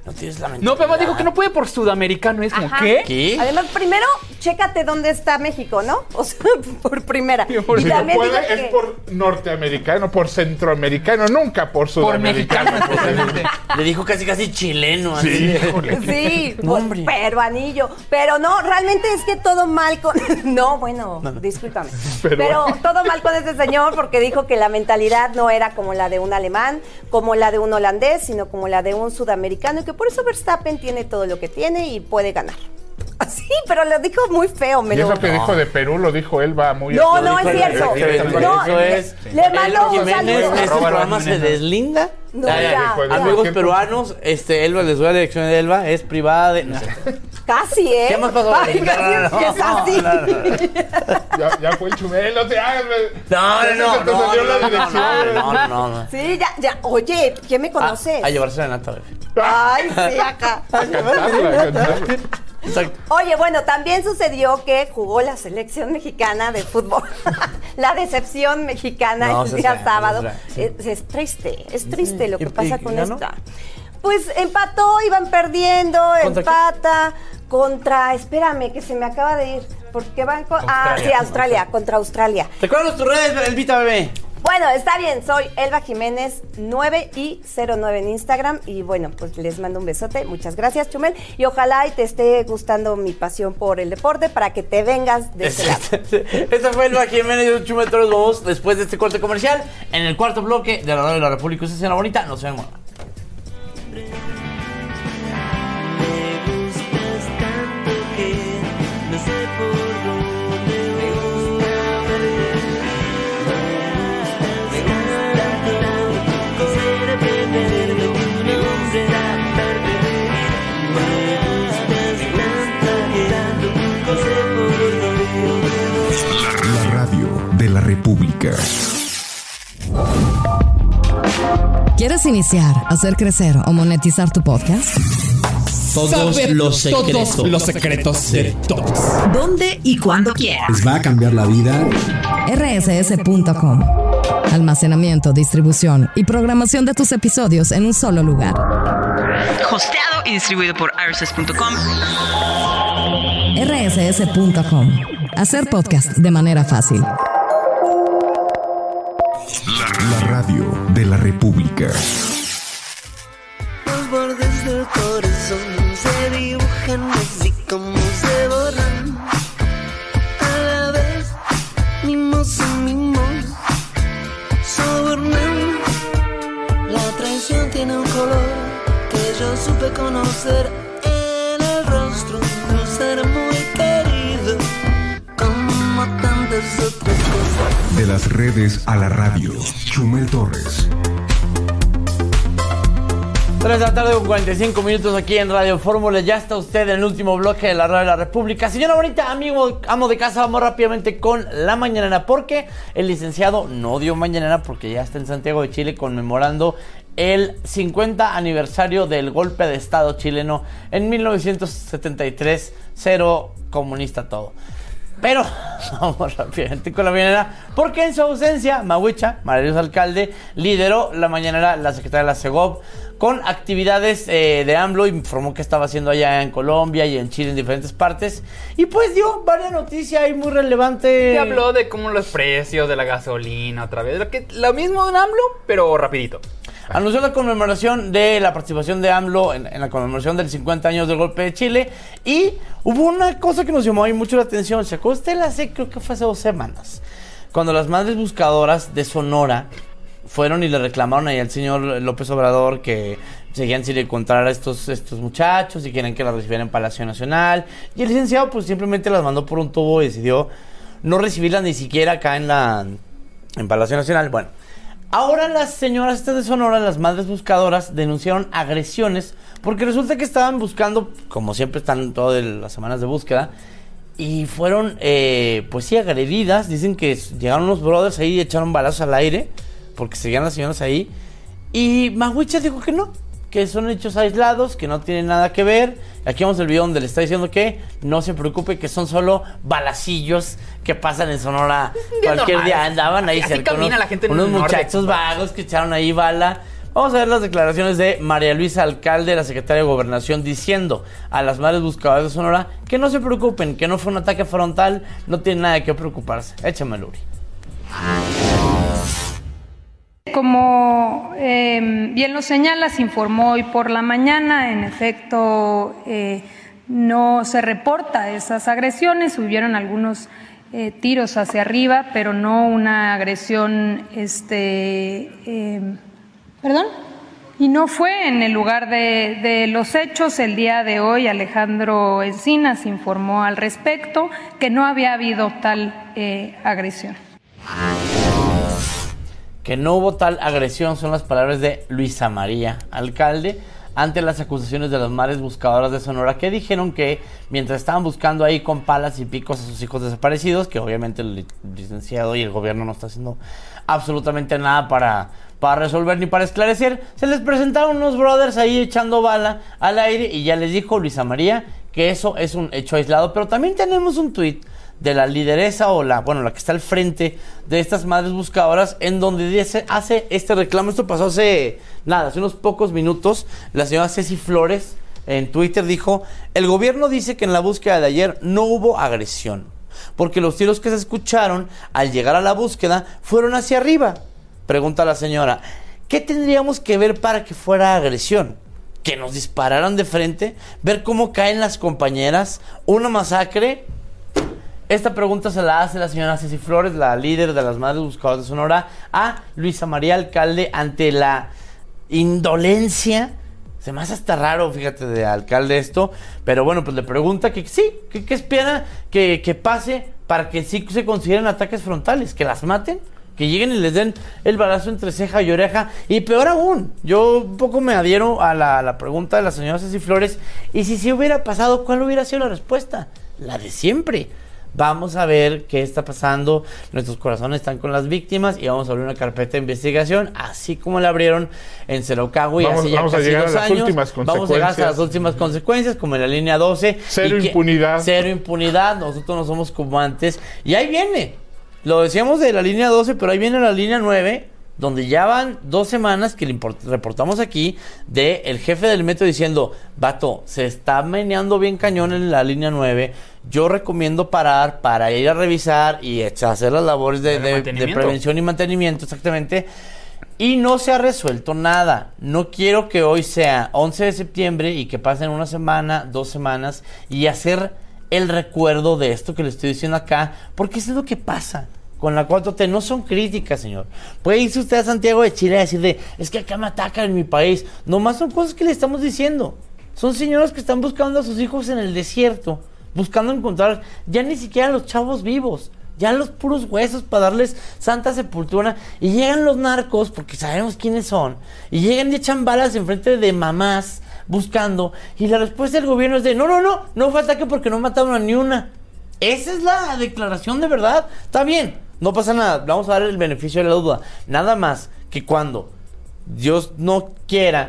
No tienes la mentalidad. No, pero dijo que no puede por sudamericano. Es como, Ajá. ¿qué? Además, primero, chécate dónde está México, ¿no? O sea, por primera. Si no puede, es por norteamericano, por centroamericano, nunca por sudamericano. Le dijo casi chileno. Sí, sí, peruanillo. Pero no, realmente es que todo mal con... No, bueno, discúlpame. Pero todo mal con ese señor porque dijo que la mentalidad no era como la de un alemán, como la de un holandés, sino como la de un sudamericano y que por eso Verstappen tiene todo lo que tiene y puede ganar. Sí, pero lo dijo muy feo. Y eso que dijo de Perú lo dijo Elba muy... No, no es cierto. No, eso es... Le mando un saludo. Este programa se deslinda. No, ya. Amigos peruanos, Elba, les doy la dirección de Elba, es privada de... Casi, ¿eh? ¿Qué más pasó? Ay, casi es así. Ya fue el Chumel, no te hagas. No. Sí, ya. Oye, ¿quién me conoces? A llevarse la nata, bebé. Ay, sí, acá. Exacto. Oye, bueno, también sucedió que jugó la selección mexicana de fútbol. La decepción mexicana el día sábado. Es triste lo que pasa con esta. Pues empató, iban perdiendo, empata contra, espérame, que se me acaba de ir, porque van con... Australia, contra Australia. Recuerda tus redes, Elvita, bebé. Bueno, está bien, soy Elba Jiménez 9 y 09 en Instagram y bueno, pues les mando un besote, muchas gracias Chumel y ojalá y te esté gustando mi pasión por el deporte para que te vengas de ese lado. Esta fue Elba Jiménez y yo, Chumel Torres. Vamos después de este corte comercial en el cuarto bloque de la Radio de la República. Usted, señora bonita, no se me mueva. La radio de la República. ¿Quieres iniciar, hacer crecer o monetizar tu podcast? Todos los secretos de todos. ¿Dónde y cuándo quieras? Les va a cambiar la vida. rss.com. Almacenamiento, distribución y programación de tus episodios en un solo lugar. Hosteado y distribuido por rss.com. rss.com. Hacer podcast de manera fácil. La radio de la República. Los bordes del corazón se dibujan así como se borran. A la vez, mimos y mimos sobornan. La traición tiene un color que yo supe conocer en el rostro de un ser muy querido, como tantas otras cosas. De las redes a la radio, Chumel Torres. 3 de la tarde con 45 minutos aquí en Radio Fórmula. Ya está usted en el último bloque de la Radio de la República. Señora bonita, amo de casa, vamos rápidamente con la mañanera, porque el licenciado no dio mañanera porque ya está en Santiago de Chile conmemorando el 50 aniversario del golpe de estado chileno en 1973, cero comunista todo. Pero vamos rápidamente con la mañanera, porque en su ausencia, Mahuicha, maravilloso alcalde, lideró la mañanera la secretaria de la Segov con actividades de AMLO, informó que estaba haciendo allá en Colombia y en Chile, en diferentes partes, y pues dio varias noticias ahí muy relevantes. Y habló de cómo los precios de la gasolina otra vez, lo mismo de AMLO, pero rapidito. Anunció la conmemoración de la participación de AMLO en la conmemoración del 50 años del golpe de Chile. Y hubo una cosa que nos llamó ahí mucho la atención. ¿Se acuerda usted? Creo que fue hace 2 semanas, cuando las madres buscadoras de Sonora fueron y le reclamaron ahí al señor López Obrador que seguían sin encontrar a estos muchachos y quieren que las recibieran en Palacio Nacional. Y el licenciado pues simplemente las mandó por un tubo y decidió no recibirlas ni siquiera acá en Palacio Nacional. Bueno, ahora las señoras estas de Sonora, las madres buscadoras, denunciaron agresiones porque resulta que estaban buscando, como siempre están todas las semanas de búsqueda, y fueron, pues sí, agredidas. Dicen que llegaron unos brothers ahí y echaron balazos al aire porque seguían las señoras ahí. Y Mahuicha dijo que no, que son hechos aislados, que no tienen nada que ver. Aquí vemos el video donde le está diciendo que no se preocupe, que son solo balacillos que pasan en Sonora. Cualquier día andaban ahí cerca camina la gente en unos el norte, muchachos vagos que echaron ahí bala. Vamos a ver las declaraciones de María Luisa Alcalde, la secretaria de Gobernación, diciendo a las madres buscadoras de Sonora que no se preocupen, que no fue un ataque frontal, no tiene nada de qué preocuparse. Échamelo, Uri. Como bien lo señala, se informó hoy por la mañana, en efecto no se reporta esas agresiones, hubieron algunos tiros hacia arriba, pero no una agresión, y no fue en el lugar de los hechos. El día de hoy Alejandro Encinas informó al respecto que no había habido tal agresión. Que no hubo tal agresión son las palabras de Luisa María Alcalde ante las acusaciones de las madres buscadoras de Sonora, que dijeron que mientras estaban buscando ahí con palas y picos a sus hijos desaparecidos, que obviamente el licenciado y el gobierno no está haciendo absolutamente nada para resolver ni para esclarecer, se les presentaron unos brothers ahí echando bala al aire, y ya les dijo Luisa María que eso es un hecho aislado. Pero también tenemos un tuit de la lideresa o la que está al frente de estas madres buscadoras, en donde hace este reclamo. Esto pasó hace unos pocos minutos. La señora Ceci Flores en Twitter dijo: el gobierno dice que en la búsqueda de ayer no hubo agresión, porque los tiros que se escucharon al llegar a la búsqueda fueron hacia arriba. Pregunta la señora: ¿qué tendríamos que ver para que fuera agresión? ¿Que nos dispararan de frente? ¿Ver cómo caen las compañeras? ¿Una masacre? Esta pregunta se la hace la señora Ceci Flores, la líder de las madres buscadoras de Sonora, a Luisa María Alcalde ante la indolencia. Se me hace hasta raro, fíjate, de Alcalde esto. Pero bueno, pues le pregunta que sí, que espera que pase para que sí se consideren ataques frontales, que las maten, que lleguen y les den el balazo entre ceja y oreja. Y peor aún, yo un poco me adhiero a la pregunta de la señora Ceci Flores. Y si sí hubiera pasado, ¿cuál hubiera sido la respuesta? La de siempre. Vamos a ver qué está pasando. Nuestros corazones están con las víctimas y vamos a abrir una carpeta de investigación, así como la abrieron en Cerocagui hace ya casi 2 años. Vamos a llegar hasta las últimas consecuencias, como en la línea 12. Cero impunidad. Cero impunidad. Nosotros no somos como antes. Y ahí viene. Lo decíamos de la línea 12, pero ahí viene la línea 9, donde ya van 2 semanas que le reportamos aquí de el jefe del metro diciendo: vato, se está meneando bien cañón en la línea 9. Yo recomiendo parar para ir a revisar y hacer las labores de prevención y mantenimiento, exactamente. Y no se ha resuelto nada. No quiero que hoy sea 11 de septiembre y que pasen 1 semana, 2 semanas y hacer el recuerdo de esto que le estoy diciendo acá, porque eso es lo que pasa con la 4T. No son críticas, señor. Puede irse usted a Santiago de Chile a decir es que acá me atacan en mi país. Nomás son cosas que le estamos diciendo. Son señoras que están buscando a sus hijos en el desierto, buscando encontrar ya ni siquiera los chavos vivos, ya los puros huesos para darles santa sepultura. Y llegan los narcos, porque sabemos quiénes son, y llegan y echan balas enfrente de mamás buscando, y la respuesta del gobierno es de no fue ataque porque no mataron a ni una. Esa es la declaración de verdad. Está bien, no pasa nada, vamos a dar el beneficio de la duda. Nada más que cuando Dios no quiera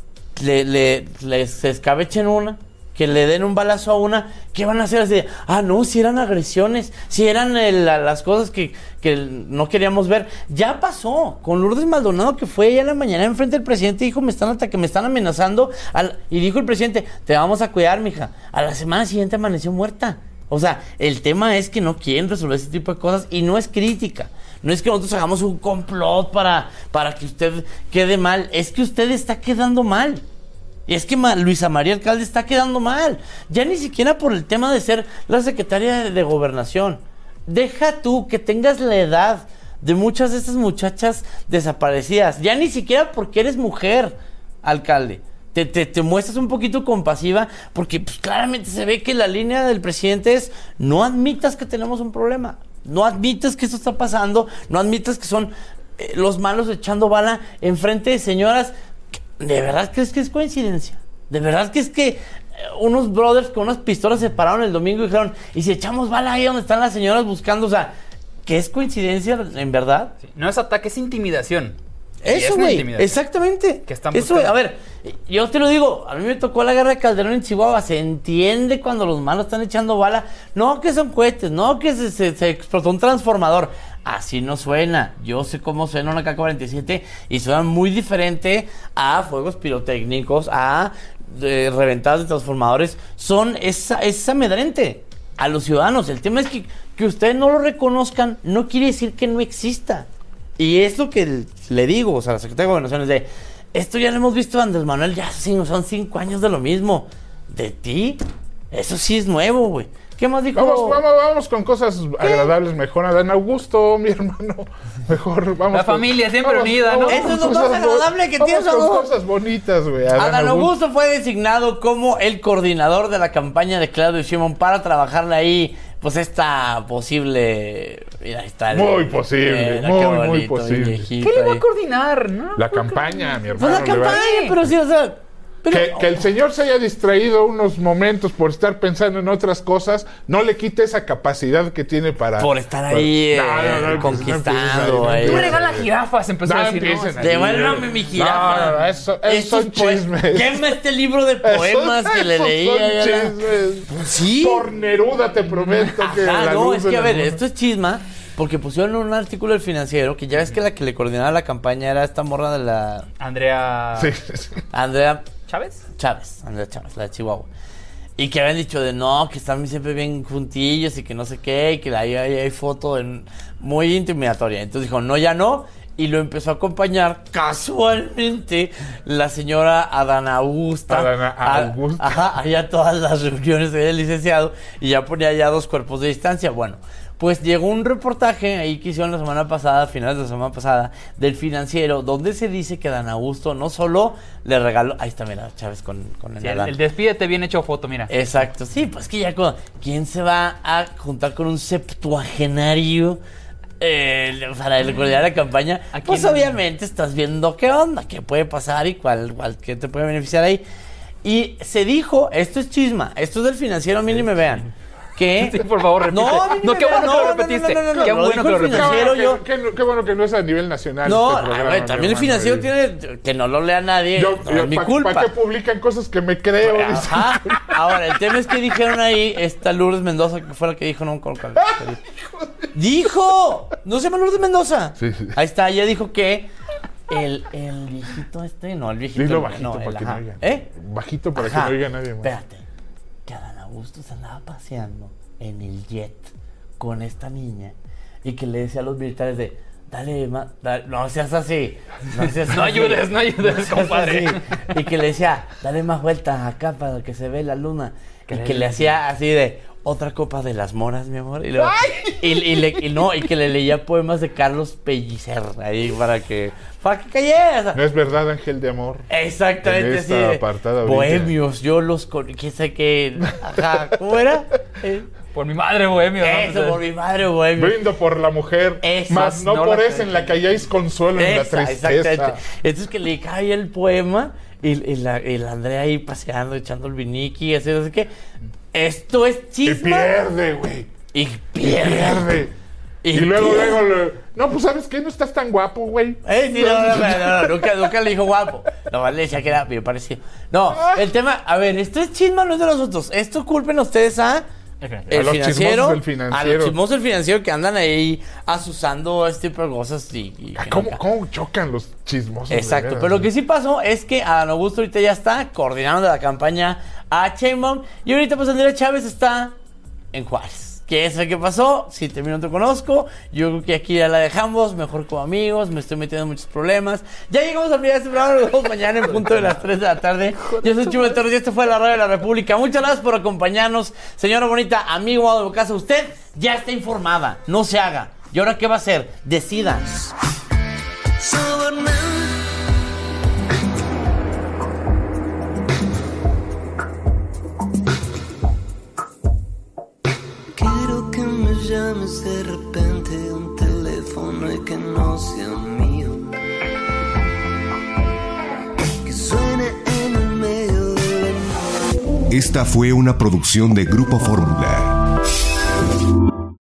se escabechen una, que le den un balazo a una, ¿qué van a hacer? Así de, no, si eran agresiones, si eran las cosas que no queríamos ver. Ya pasó con Lourdes Maldonado, que fue ella en la mañana enfrente del presidente y dijo: me están amenazando, y dijo el presidente: te vamos a cuidar, mija. A la semana siguiente amaneció muerta. O sea, el tema es que no quieren resolver ese tipo de cosas, y no es crítica. No es que nosotros hagamos un complot para que usted quede mal. Es que usted está quedando mal. Y es que Luisa María Alcalde está quedando mal. Ya ni siquiera por el tema de ser la secretaria de Gobernación. Deja tú que tengas la edad de muchas de estas muchachas desaparecidas. Ya ni siquiera porque eres mujer, alcalde. Te muestras un poquito compasiva, porque pues, claramente se ve que la línea del presidente es: no admitas que tenemos un problema. No admitas que esto está pasando. No admitas que son los malos echando bala enfrente de señoras. ¿De verdad crees que es coincidencia? ¿De verdad crees que unos brothers con unas pistolas se pararon el domingo y dijeron: ¿y si echamos bala ahí donde están las señoras buscando? O sea, ¿qué es coincidencia en verdad? Sí, no es ataque, es intimidación. Eso, güey. Exactamente. Eso, güey. A ver, yo te lo digo. A mí me tocó la guerra de Calderón en Chihuahua. Se entiende cuando los malos están echando bala. No que son cohetes. No que se explotó un transformador. Así no suena. Yo sé cómo suena una K-47 y suena muy diferente a fuegos pirotécnicos, a reventadas de transformadores. Es amedrente a los ciudadanos. El tema es que ustedes no lo reconozcan, no quiere decir que no exista. Y es lo que le digo, o sea, la Secretaría de Gobernación es de, esto ya lo hemos visto, Andrés Manuel, ya son 5 años de lo mismo. De ti, eso sí es nuevo, güey. ¿Qué más dijo? Vamos con cosas agradables, mejor. Adán Augusto, mi hermano, mejor vamos. La familia siempre unida, ¿no? Eso es lo más agradable que tienes, con cosas bonitas, güey. Adán Augusto fue designado como el coordinador de la campaña de Claudio Sheinbaum para trabajarle ahí, pues esta posible... Mira, está muy posible, muy posible. ¿Qué le va a coordinar? No, la campaña, mi hermano. Pues la campaña, pero sí, o sea... Que el señor se haya distraído unos momentos por estar pensando en otras cosas, no le quite esa capacidad que tiene para... Por estar ahí conquistando. Tú regalas jirafas, empezó a decir. Devuélvame mi jirafa. No, eso son chismes. Quema este libro de poemas que le leía. Son chismes. Sí. Por Neruda te prometo que... No, es que a ver, esto es chisma. Porque pusieron un artículo del Financiero que ya ves que la que le coordinaba la campaña era esta morra de la... Andrea... Sí. Andrea... ¿Chávez? Andrea Chávez, la de Chihuahua. Y que habían dicho de no, que están siempre bien juntillos y que no sé qué, y que ahí hay foto muy intimidatoria. Entonces dijo, no, ya no. Y lo empezó a acompañar casualmente la señora Adán Augusta. Ajá, allá todas las reuniones del licenciado. Y ya ponía ya 2 cuerpos de distancia. Bueno, pues llegó un reportaje ahí que hicieron la semana pasada, finales de la semana pasada, del Financiero, donde se dice que Adán Augusto no solo le regaló... Ahí está, mira, Chávez con el Adán. El despídete bien hecho foto, mira. Exacto, sí, pues que ya ¿quién se va a juntar con un septuagenario para coordinar la campaña? Pues obviamente estás viendo qué onda, qué puede pasar y qué te puede beneficiar ahí. Y se dijo, esto es chisma, esto es del Financiero, a mí ni me vean. ¿Qué? Sí, por favor, repite. No, qué bueno que lo repetiste. Qué bueno que lo repetiste. Qué bueno que no es a nivel nacional. No, también el Financiero tiene... Que no lo lea nadie. Es mi culpa. ¿Para qué publican cosas que me creo? Ajá. Ahora, el tema es que dijeron ahí, esta Lourdes Mendoza, que fue la que dijo, no, ¡dijo! ¿No se llama Lourdes Mendoza? Sí. Ahí está, ella dijo que el viejito el viejito... Dilo bajito para que no oiga. Bajito para que no oiga nadie más. Espérate. Que Adán Augusto se andaba paseando en el jet con esta niña y que le decía a los militares de no seas así, no ayudes, compadre. Y que le decía, dale más vueltas acá para que se vea la luna. Y que le hacía así de otra copa de las moras, mi amor. Y, luego, y que le leía poemas de Carlos Pellicer ahí para que cayera. No es verdad, Ángel de Amor. Exactamente, sí. Bohemios, yo los quién sabe qué. Ajá, ¿cómo era? Por mi madre, bohemio. Eso, por mi madre, bohemio. Brindo por la mujer, más no por esa en la que halláis consuelo en la tristeza. Exactamente. Entonces que le cae el poema y la Andrea ahí paseando, echando el viniqui, así, no sé qué. Esto es chisme. Y pierde, güey. Y pierde. Y luego, no, pues ¿sabes qué? No estás tan guapo, güey. Sí, no, nunca le dijo guapo. Nomás le decía que era bien parecido. No, el tema, a ver, esto es chisme, no es de nosotros. Esto culpen ustedes a el Financiero, a los chismosos del Financiero que andan ahí asusando este tipo de cosas. ¿Cómo chocan los chismosos? Exacto, pero lo que sí pasó es que Adán Augusto ahorita ya está coordinando la campaña a Sheinbaum y ahorita pues Andrea Chávez está en Juárez. ¿Qué es lo que pasó? Si termino no te conozco. Yo creo que aquí ya la dejamos. Mejor como amigos. Me estoy metiendo en muchos problemas. Ya llegamos al final de este programa. Nos vemos mañana en punto de las 3 de la tarde. Yo soy Chuy Torres y esto fue la Radio de la República. Muchas gracias por acompañarnos. Señora bonita, amigo de casa, usted ya está informada. No se haga. ¿Y ahora qué va a hacer? Decida. Llames de repente un teléfono y que no sea mío, que suene en el medio de la noche. Esta fue una producción de Grupo Fórmula.